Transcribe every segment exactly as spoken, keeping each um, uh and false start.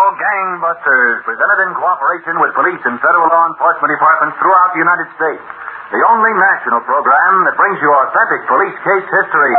Gangbusters, presented in cooperation with police and federal law enforcement departments throughout the United States. The only national program that brings you authentic police case history.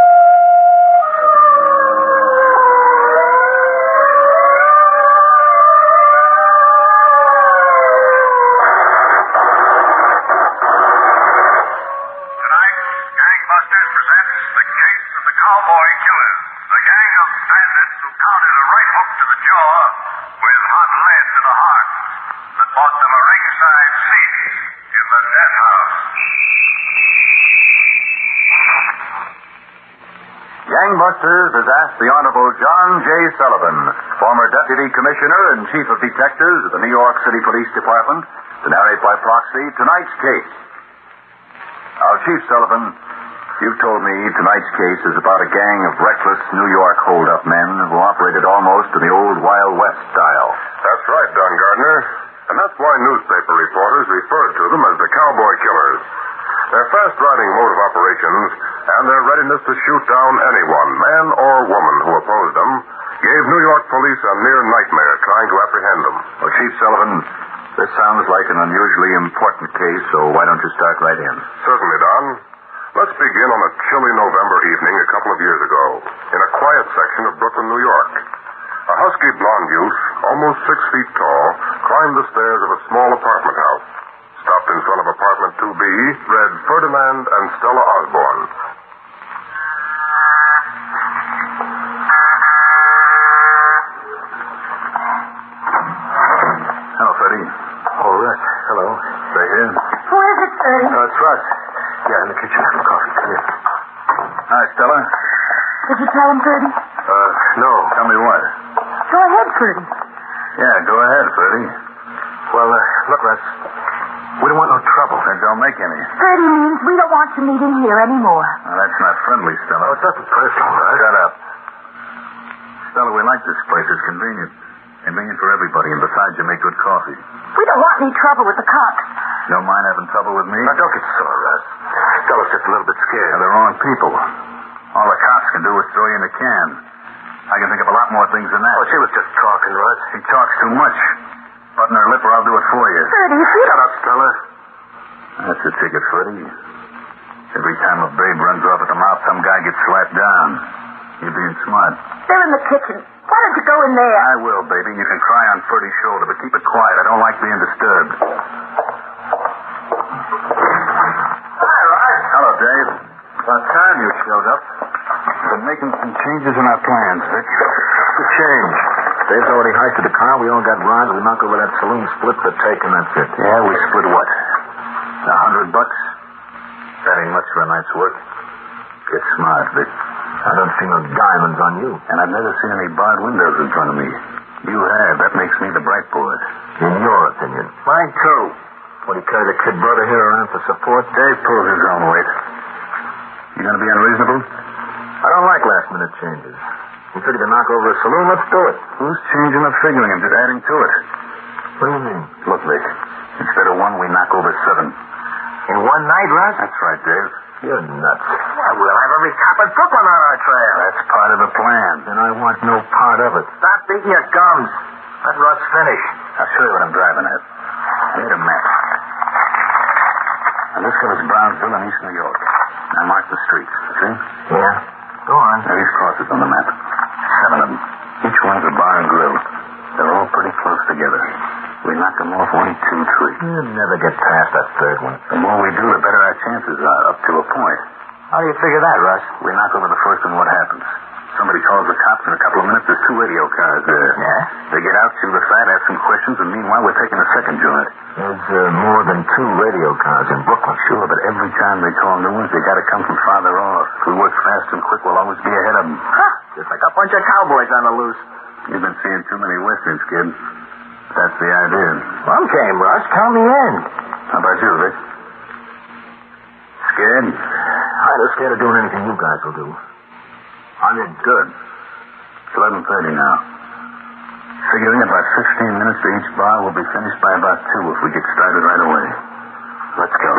Gangbusters has asked the Honorable John J. Sullivan, former Deputy Commissioner and Chief of Detectives of the New York City Police Department, to narrate by proxy tonight's case. Now, Chief Sullivan, you've told me tonight's case is about a gang of reckless New York hold-up men who operated almost in the old Wild West style. That's right, Don Gardner. And that's why newspaper reporters referred to them as the Cowboy Killers. Their fast-riding mode of operations and their readiness to shoot down anyone, man or woman, who opposed them, gave New York police a near nightmare trying to apprehend them. Well, Chief Sullivan, this sounds like an unusually important case, so why don't you start right in? Certainly, Don. Let's begin on a chilly November evening a couple of years ago in a quiet section of Brooklyn, New York. A husky blonde youth, almost six feet tall, climbed the stairs of a small apartment house. Stopped in front of apartment two B, read Ferdinand and Stella Osborne. Hello, Freddie. Oh, Russ. Hello. Stay here. Who is it, Freddie? Uh, it's Russ. Yeah, in the kitchen having coffee. Come here. Hi, Stella. Did you tell him, Freddie? Uh, no. Tell me what? Go ahead, Freddie. Yeah, go ahead, Freddie. Well, uh, look, Russ. We don't want no trouble. Then don't make any. Freddie means we don't want to meet in here anymore. Well, that's not friendly, Stella. Oh, it's nothing personal, Russ. Shut up. Stella, we like this place. It's convenient. Convenient for everybody, and besides, you make good coffee. We don't want any trouble with the cops. You don't mind having trouble with me? Now, don't get sore, Russ. Stella's just a little bit scared. They're the wrong people. All the cops can do is throw you in a can. I can think of a lot more things than that. Oh, she was just talking, Russ. She talks too much. Button her lip or I'll do it for you. Freddie, if you... Shut up, Stella. That's the ticket, Freddie. Every time a babe runs off at the mouth, some guy gets slapped down. You're being smart. They're in the kitchen. Why don't you go in there? I will, baby. You can cry on Ferdy's shoulder, but keep it quiet. I don't like being disturbed. Hi, Russ. Hello, Dave. About time you showed up. Been making some changes in our plans, Vic. What's the change? Dave's already hiked to the car. We all got rides. We knock over that saloon, split the take, and that's it. Yeah, we split what? A hundred bucks? That ain't much for a night's work. Get smart, Vic. I don't see no diamonds on you. And I've never seen any barred windows in front of me. You have. That makes me the bright boy. In your opinion. Mine, too. What, do you carry the kid brother here around for support? Dave pulls his own weight. You gonna be unreasonable? I don't like last-minute changes. You figure to knock over a saloon? Let's do it. Who's changing or figuring? I'm just adding to it. What do you mean? Look, Vic. Instead of one, we knock over seven. In one night, Russ? That's right, Dave. You're nuts. Well, we'll have every cop in Brooklyn on our trail. That's part of the plan. And I want no part of it. Stop beating your gums. Let Russ finish. I'll show you what I'm driving at. I need a map. Now, this covers Brownsville and East New York. Now, mark the streets. See? Yeah. Go on. Now, these crosses on the map. Seven of them. Each one's a bar and grill. They're all pretty close together. We knock them off one, two, three. You'll never get past that third one. The more we do, the better our chances are, up to a point. How do you figure that, Russ? We knock over the first one, what happens? Somebody calls the cops. In a couple of minutes, there's two radio cars there. Yeah? They get out, shoot the fat, ask some questions, and meanwhile, we're taking a second joint. There's uh, more than two radio cars in Brooklyn. Sure, but every time they call new ones, they got to come from farther off. If we work fast and quick, we'll always be ahead of them. Huh? Just like a bunch of cowboys on the loose. You've been seeing too many westerns, kid. That's the idea. Well, game, Russ. Count the end. How about you, Vic? Scared? I'm not scared of doing anything you guys will do. I'm in. Good. It's eleven thirty now. Figuring about fifteen minutes to each bar, we'll be finished by about two if we get started right away. Let's go.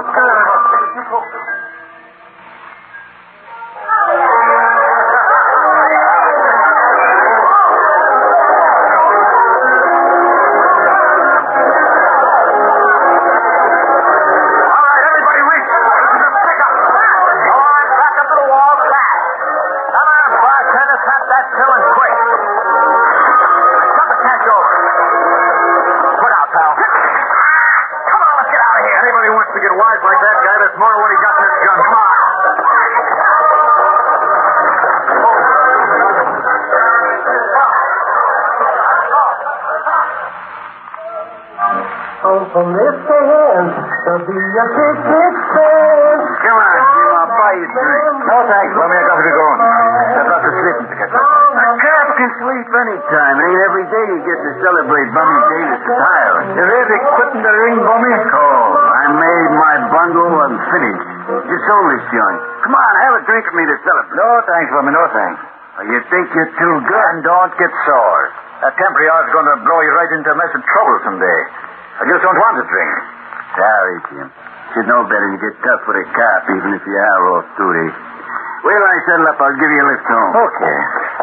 From this hand, there'll be a big, big fan. Come on, Jim, I'll buy you a drink. No, thanks. Let me I got to be going. I've got to sleep and pick up. A cop can sleep any time. It ain't every day you get to celebrate Bummy Davis' tiring. You really quitting the ring, Bummy? Oh, I made my bundle and finished. You sold this joint. Come on, have a drink with me to celebrate. No, thanks, Bummy. No, thanks. Oh, you think you're too good? And don't get sore. That temporary hour's going to blow you right into a mess of trouble someday. I just don't want to drink. Sorry, Jim. Should know better. You get tough with a cop, even if you are off duty. Well, I settle up. I'll give you a lift home. Okay.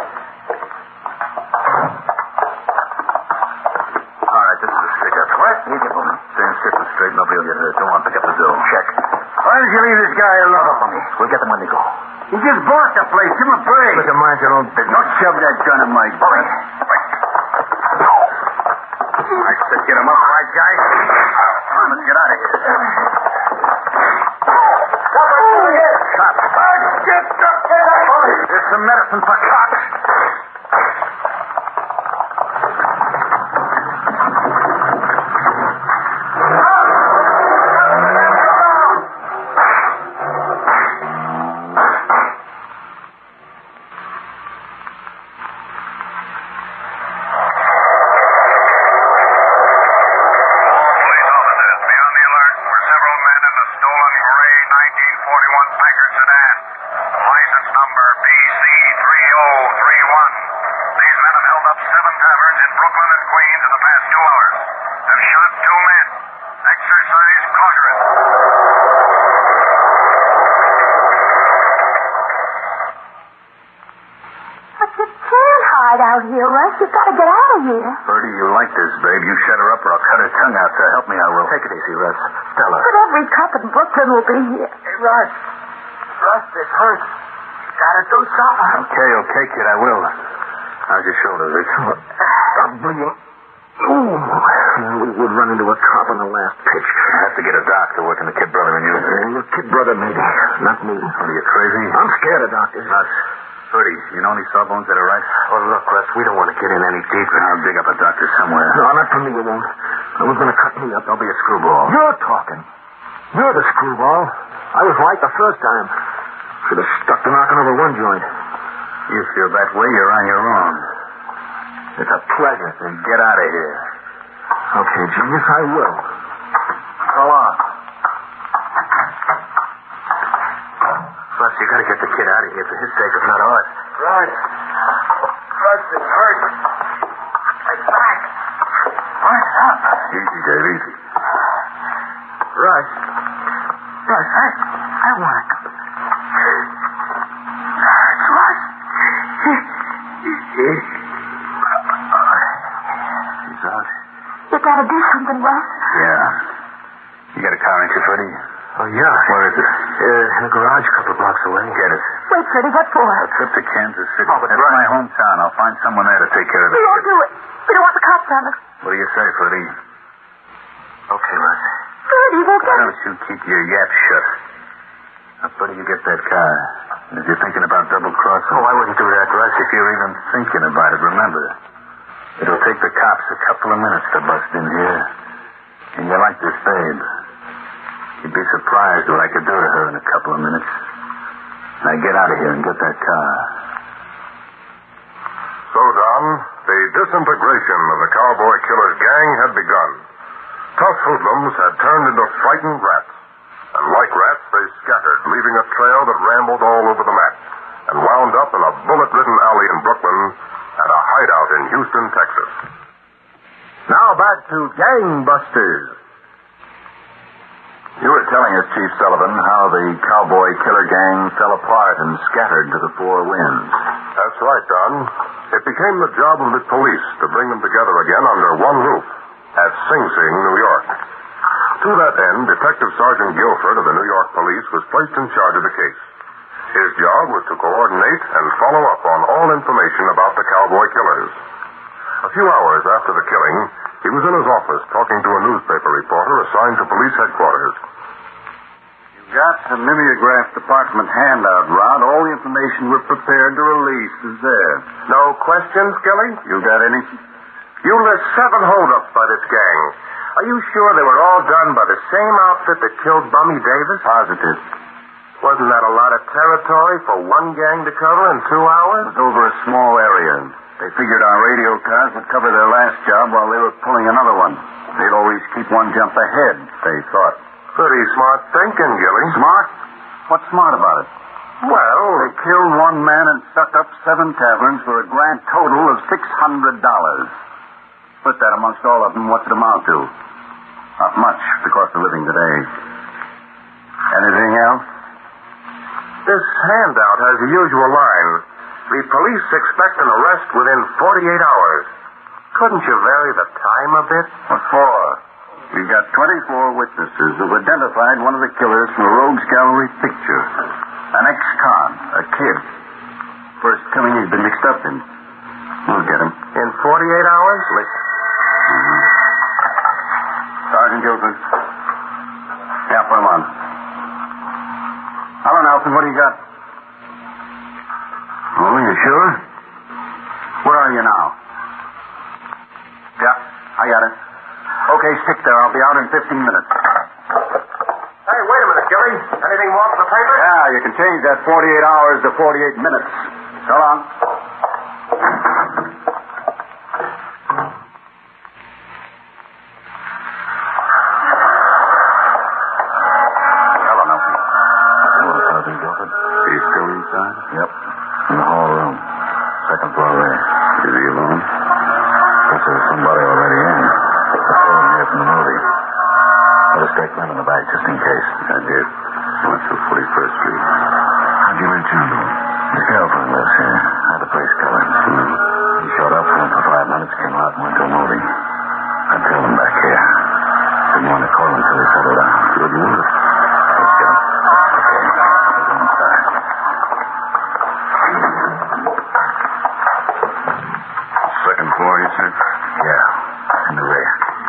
All right, this is a stick-up. What? Easy, Bummy. Stand stiff and straight. Nobody will get hurt. Don't want to pick up the bill. Check. Why don't you leave this guy alone? No, Bummy. We'll get them when they go. He just bought the place. Give him a break. Listen, mind your own business. Don't shove that gun in my Bummy. I said get him up, right, guys? Come on, let's get out of here. Cop. Get up there. There's some medicine for cops. Out here, Russ. You've got to get out of here. Bertie, you like this, babe. You shut her up or I'll cut her tongue out. So help me, I will. Take it easy, Russ. Stella. But every cop in Brooklyn will be here. Hey, Russ. Russ, this hurts. Gotta do something. Okay, okay, kid, I will. How's your shoulder, Rich? I'm bleeding. Ooh. We would run into a cop on the last pitch. I have to get a doctor working the kid brother and you. Uh, your kid brother, maybe. Not me. What, are you crazy? I'm scared of doctors. Russ. Bertie, you know any sawbones that are right? Oh, look, Russ, we don't want to get in any deeper. I'll dig up a doctor somewhere. No, not for me, you won't. No one's going to cut me up. Don't be a screwball. You're talking. You're the screwball. I was right the first time. Should have stuck to knocking over one joint. You feel that way, you're on your own. It's a pleasure. Then get out of here. Okay, genius, I will. Go on. Russ, you gotta get the kid out of here for his sake, if not ours. Russ. Russ, it hurts. My back. What's up? Easy, Dave, easy. Russ. Russ, I, I want to go. It hurts, Russ. He's out. You got to do something, Russ. Yeah. You got a car, ain't you, Freddie? Oh, yeah. Where is it? Uh, in the garage a couple of blocks away. Get it. Wait, Freddie, what for? A trip to Kansas City. Oh, but That's Russ- my hometown. I'll find someone there to take care of We the won't kid. do it. We don't want the cops on us. What do you say, Freddie? Okay, Russ. Freddie, we'll Why get don't you keep your yap shut? Now, Freddie, you get that car. And if you're thinking about double-crossing... Oh, I wouldn't do that, Russ. If you're even thinking about it, remember, it'll take the cops a couple of minutes to bust in here. And you like this babe. You'd be surprised what I could do to her in a couple of minutes. Now get out of here and get that car. So, Don, the disintegration of the cowboy killer's gang had begun. Tough hoodlums had turned into frightened rats. And like rats, they scattered, leaving a trail that rambled all over the map and wound up in a bullet-ridden alley in Brooklyn and a hideout in Houston, Texas. Now back to Gangbusters. Hewitt were telling us, Chief Sullivan, how the cowboy killer gang fell apart and scattered to the four winds. That's right, Don. It became the job of the police to bring them together again under one roof at Sing Sing, New York. To that end, Detective Sergeant Guilford of the New York Police was placed in charge of the case. His job was to coordinate and follow up on all information about the cowboy killers. A few hours after the killing, he was in his office talking to a newspaper reporter assigned to police headquarters. You got the mimeograph department handout, Rod. All the information we're prepared to release is there. No questions, Gilly? You got any? You list seven holdups by this gang. Are you sure they were all done by the same outfit that killed Bummy Davis? Positive. Wasn't that a lot of territory for one gang to cover in two hours? It was over a small area. They figured our radio cars would cover their last job while they were pulling another one. They'd always keep one jump ahead, they thought. Pretty smart thinking, Gilly. Smart? What's smart about it? Well, they killed one man and stuck up seven taverns for a grand total of six hundred dollars. Put that amongst all of them, what's it amount to? Not much, the cost of living today. Anything else? This handout has the usual line. The police expect an arrest within forty-eight hours. Couldn't you vary the time a bit? What for? We've got twenty-four witnesses who've identified one of the killers from a Rogues Gallery picture. An ex-con, a kid. First killing he's been mixed up in. We'll get him. In forty-eight hours? Mm-hmm. Sergeant Guilford. Yeah, put him on. Hello, Nelson. What do you got? Oh, you sure? Where are you now? Yeah, I got it. Okay, stick there. I'll be out in fifteen minutes. Hey, wait a minute, Gilly. Anything more for the paper? Yeah, you can change that forty-eight hours to forty-eight minutes. So long. Yep. In the hall room. Second floor there. Is he alone? Guess there's somebody already in. I saw him here from the movie. Put a statement in the back just in case. I did. Went through forty-first Street. How'd you reach into him? His girlfriend lives here. Had the place covered. Mm-hmm. He showed up for him for five minutes, came out and went to a movie. I trailed him back here. Didn't want to call him until he settled down. Good move. Let's get him. Floor, you said? Yeah, in the rear.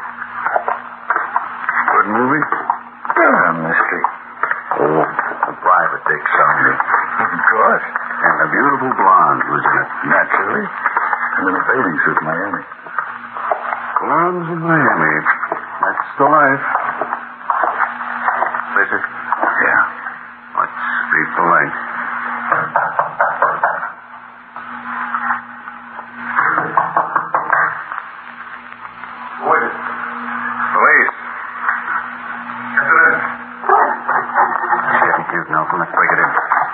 Good movie? Yeah, mystery. Oh, a private dick sounded. Of course. And a beautiful blonde was in it. Naturally. And in a bathing suit, Miami. Blondes in Miami. That's the life. Is it? Yeah. Let's be polite. Nelson, let's break it in.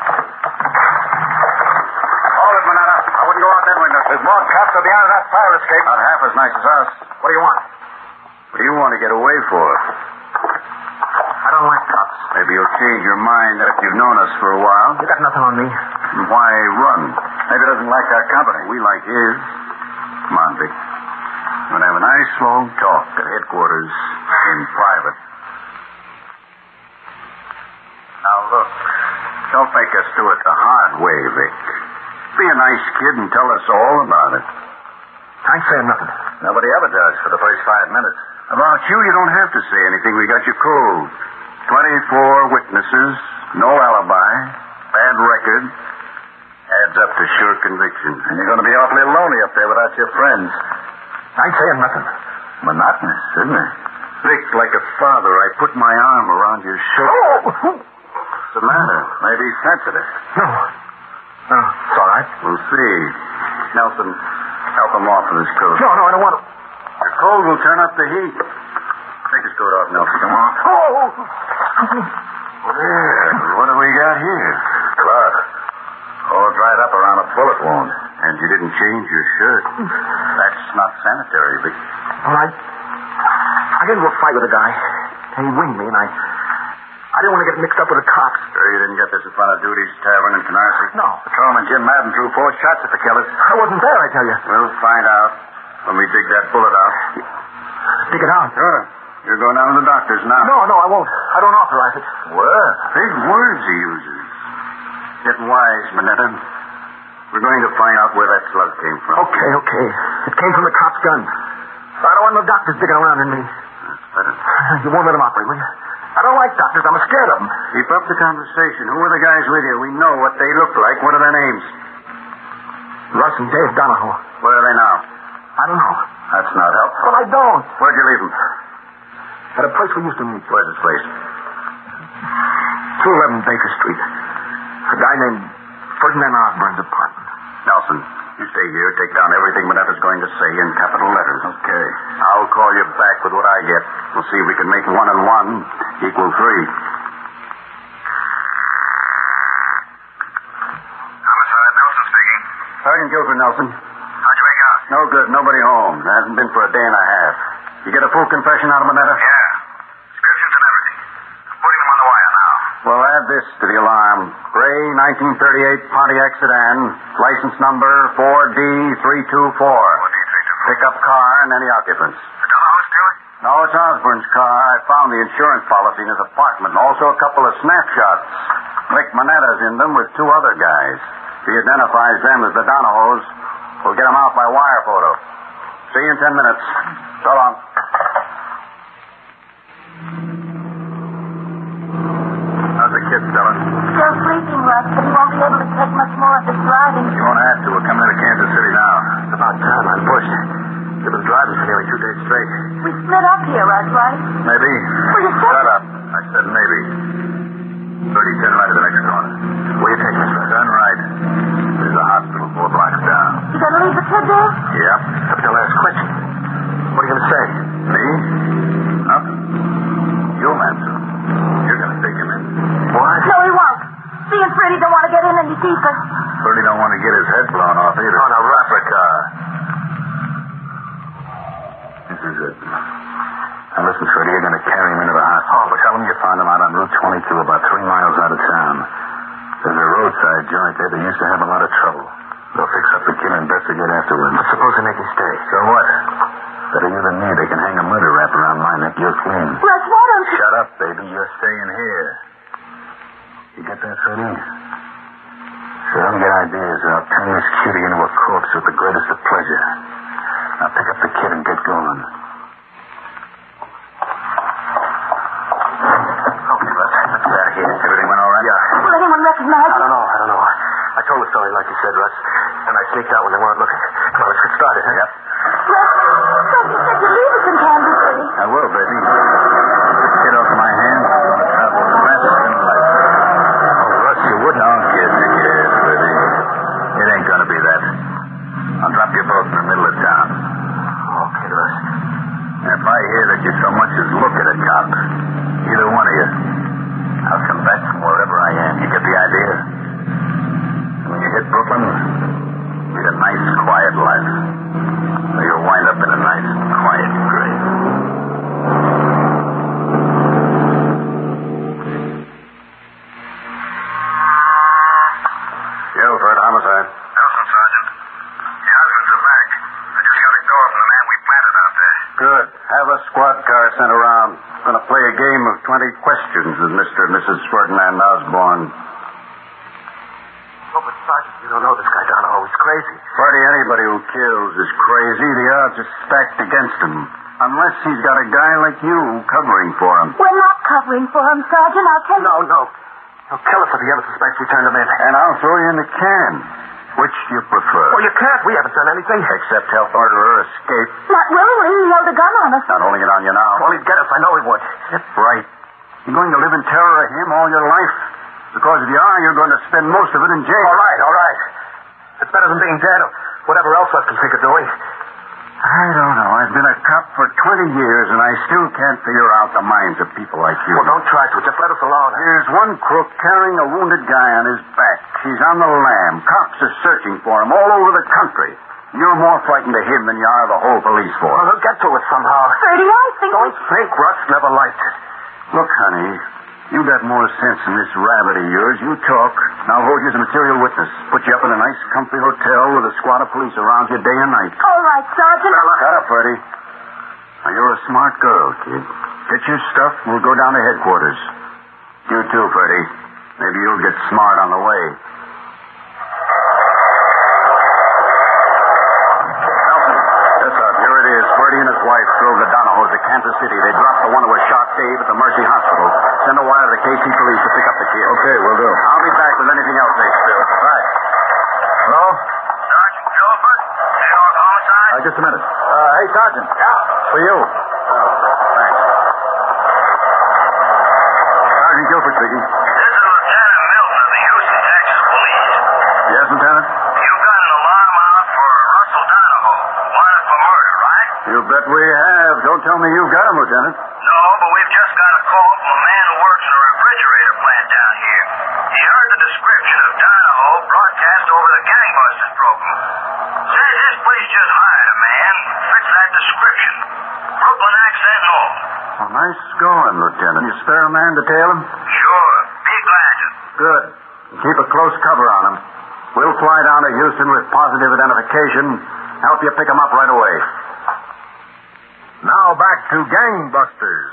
Hold it, Manetta. I wouldn't go out that window. There's more cops at the end of that fire escape. Not half as nice as us. What do you want? What do you want to get away for? I don't like cops. Maybe you'll change your mind that if you've known us for a while. You got nothing on me. Why run? Maybe he doesn't like our company. We like his. Come on, Vic. We're going to have a nice long talk at headquarters in private. Now, look, don't make us do it the hard way, Vic. Be a nice kid and tell us all about it. I ain't saying nothing. Nobody ever does for the first five minutes. About you, you don't have to say anything. We got you cold. Twenty-four witnesses, no alibi, bad record. Adds up to sure conviction. And you're going to be awfully lonely up there without your friends. I ain't saying nothing. Monotonous, isn't it? Vic, like a father, I put my arm around your shoulder. Oh! What's the matter? Maybe he's sensitive. No. No, it's all right. We'll see. Nelson, help him off with his coat. No, no, I don't want to. The cold will turn up the heat. Take his coat off, Nelson. Come on. Oh! Well, what do we got here? Blood. All dried up around a bullet wound. And you didn't change your shirt. That's not sanitary, Vic. All right. I got into a fight with a guy. He winged me, and I... I didn't want to get mixed up with the cops. Sure you didn't get this in front of Duty's Tavern in Canarsie? No. Patrolman Jim Madden threw four shots at the killers. I wasn't there, I tell you. We'll find out when we dig that bullet out. Dig it out? Sure. You're going down to the doctor's now. No, no, I won't. I don't authorize it. What? Big words he uses. Get wise, Manetta. We're going to find out where that slug came from. Okay, okay. It came from the cop's gun. I don't want no doctors digging around in me. That's better. You won't let them operate, will you? I don't like doctors. I'm scared of them. Keep up the conversation. Who are the guys with you? We know what they look like. What are their names? Russ and Dave Donahoe. Where are they now? I don't know. That's not helpful. Well, I don't. Where'd you leave them? At a place we used to meet. Where's this place? two eleven Baker Street. A guy named Ferdinand Osborne's apartment. Nelson, you stay here. Take down everything Manetta's going to say in capital letters. Okay. I'll call you back with what I get. We'll see if we can make one and one equal three. Homicide, Nelson speaking. Sergeant Guilford Nelson. How'd you make out? No good. Nobody home. There hasn't been for a day and a half. You get a full confession out of Manetta? Yeah. Descriptions and everything. I'm putting him on the wire now. Well, add this to the alarm. Gray nineteen thirty-eight Pontiac sedan. License number four D three two four. four D three two four. Pickup car and any occupants. The Donahoe stealing? No, it's Osborne's car. I found the insurance policy in his apartment and also a couple of snapshots. Rick Manetta's in them with two other guys. If he identifies them as the Donahoes, we'll get them out by wire photo. See you in ten minutes. So long. How's the kid, Stella? Still sleeping, Russ, but he won't be able to take much more of this driving. You won't have to. We're coming into Kansas City now. It's about time. I'm pushed. You've been driving for nearly two days straight. We split up here, Russ, right? Maybe. Well, you said... Shut up. I said maybe. thirty, turn right to the next corner. Where you taking us? Turn right. There's a hospital four blocks down. You gonna leave the kid there? Yep. Up to the last question. What are you going to say? Me? Nothing. You'll answer. You're going to take him in. What? No, he won't. He and Freddie don't want to get in any deeper. Bertie don't want to get his head blown off either. On a replica. This is it. Now listen, Freddie, you're going to carry him into the hospital. Oh, but tell him you found him out on Route twenty-two, about three miles out of town. There's a roadside joint there that used to have a lot of trouble. They'll fix up the kid and investigate afterwards. But suppose they make him stay. So what? Better you than me. They can hang a murder rap around my neck. You're clean. Russ, why don't you... Shut up, baby. You're staying here. You get that, Freddie? So don't get ideas, or I'll turn this cutie into a corpse with the greatest of pleasure. Now pick up the kid and get going. Okay, let's, let's get out of here. Everything went all right? Yeah. Will anyone recognize I you? don't know. I don't know. I told the story like you said, Russ. And I sneaked out when they weren't looking. Come on, let's get started, huh? Yep. Russ, Russ, you said you'd leave us in Kansas City. I will, baby. This kid off my hands is going to travel as fast as in life. Oh, Russ, you wouldn't. Don't get scared, baby. It ain't going to be that. I'll drop you both in the middle of town. Okay, Russ. And if I hear that you so much as look at a cop, either one of you, I'll come back from wherever I am. You get the idea? When you hit Brooklyn, lead a nice, quiet life. So you'll wind up in a nice, quiet grave. Guilford, homicide. Nelson, Sergeant. The husbands are back. I just got a call from the man we planted out there. Good. Have a squad car sent around. Going to play a game of twenty questions with Mister and Missus Ferdinand Osborne. Oh, but Sergeant, you don't know this guy Donahoe. He's crazy. Freddie, anybody who kills is crazy. The odds are stacked against him. Unless he's got a guy like you covering for him. We're not covering for him, Sergeant. I'll tell you. No, no. He'll kill us if the other suspects we turned him in. And I'll throw you in the can. Which do you prefer? Well, you can't. We haven't done anything. Except help murderer escape. Not willingly. He held a gun on us. Not holding it on you now. Well, he'd get us. I know he would. That's right. You're going to live in terror of him all your life. Because if you are, you're going to spend most of it in jail. All right, all right. It's better than being dead or whatever else I can think of doing. I don't know. I've been a cop for twenty years, and I still can't figure out the minds of people like you. Well, don't try to. Just let us alone. There's one crook carrying a wounded guy on his back. He's on the lam. Cops are searching for him all over the country. You're more frightened of him than you are of the whole police force. Well, he'll get to us somehow. Freddie, I think... Don't think. Russ never liked it. Look, honey, You got more sense than this rabbit of yours. You talk. Now hold you as a material witness. Put you up in a nice, comfy hotel with a squad of police around you day and night. All right, Sergeant. Shut up, Bertie. Now, you're a smart girl, kid. Get your stuff and we'll go down to headquarters. You too, Bertie. Maybe you'll get smart on the way. Nelson. Yes, sir. Here it is. Bertie and his wife drove the Donahoes to Kansas City. They dropped the one who was shot Dave at the Mercy Hospital. Send a wire to the K C police to pick up the kid. Okay, we'll do. I'll be back with anything else they spill. Right. Hello? Sergeant Guilford, New York Homicide? Uh, just a minute. Uh, hey, Sergeant. Yeah. For you. Oh, thanks. Sergeant Guilford speaking. This is Lieutenant Milton of the Houston, Texas Police. Yes, Lieutenant? You've got an alarm out for Russell Donahoe, wanted for murder, right? You bet we have. Don't tell me you've got him, Lieutenant. No, but we've just got a call from a man who works in a refrigerator plant down here. He heard the description of Donahoe broadcast over the Gangbusters program. Says his police just hired a man who fits that description. Brooklyn accent and all. Well, nice going, Lieutenant. You spare a man to tail him? Sure. Be glad to. Good. Keep a close cover on him. We'll fly down to Houston with positive identification. Help you pick him up right away. Now back to Gangbusters.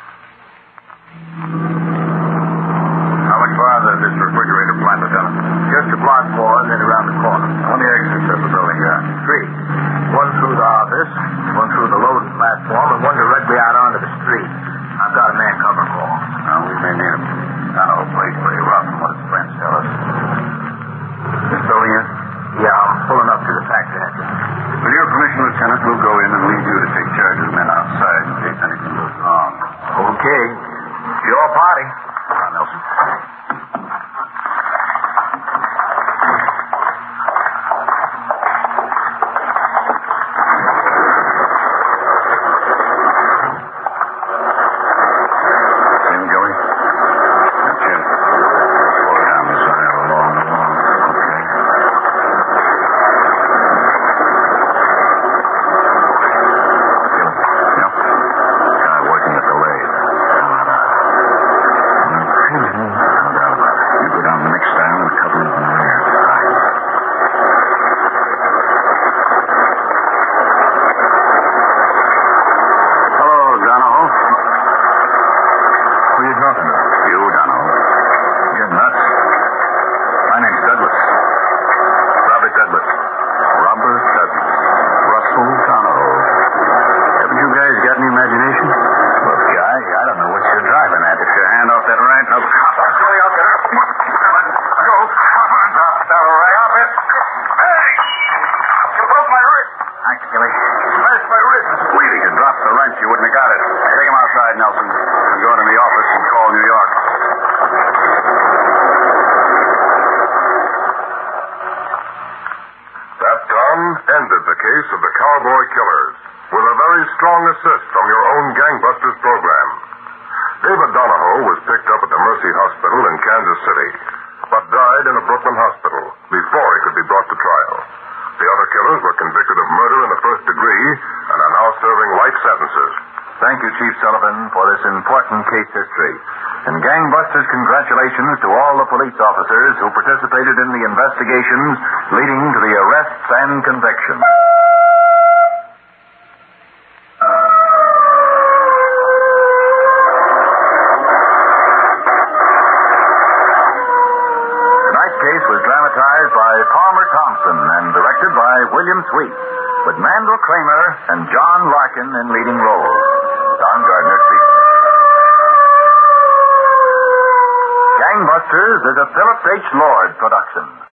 How much farther is this refrigerator plant, Lieutenant? Just a block more and then around the corner. How many exits does the building got? Three. One through the office, one through the loading platform, and one directly out onto the street. I've got a man cover call. Now, we may need him. Donahoe plays pretty rough from what his friends tell us. This building here? Yeah, I'm pulling up to the factory entrance. With your permission, Lieutenant, we'll go in and leave you to take charge of the men outside in case anything goes wrong. Okay. It's your party. Come on, Nelson. Same, Joey? That's it. Slow down this aisle along the wall. Okay. Yep. Guy working at the lathe. No doubt about it. You go down the next aisle and a couple of them there. Hello, Donahoe. Who are you talking to? You, Donahoe. You're nuts. My name's Douglas. Robert Douglas. Robert Douglas. Russell Donahoe. Haven't you guys got any imagination? Look, guy, I don't know what you're driving at. Get your hand off that ranch. Now, hop on, Joey. I'll get her. Let go. Come on, Doc. That'll right up it. Hey! You broke my wrist. Thanks, Gilly. Smashed my wrist. Squeeze. You dropped the wrench. You wouldn't have got it. Take him outside, Nelson. I'm going to the office and call New York. That done ended the case of the Cowboy Killers with a very strong assist from your own Gangbusters program. David Donahoe was picked up at the Mercy Hospital in Kansas City, but died in a Brooklyn hospital before he could be brought to trial. The other killers were convicted of murder in the first degree and are now serving life sentences. Thank you, Chief Sullivan, for this important case history. And Gangbusters, congratulations to all the police officers who participated in the investigations leading to the arrests and convictions. Tonight's case was dramatized by Palmer Thompson and directed by William Sweet, with Mandel Kramer and John Larkin in leading roles. Don Gardner speaking. Gangbusters is a Philip H. Lord production.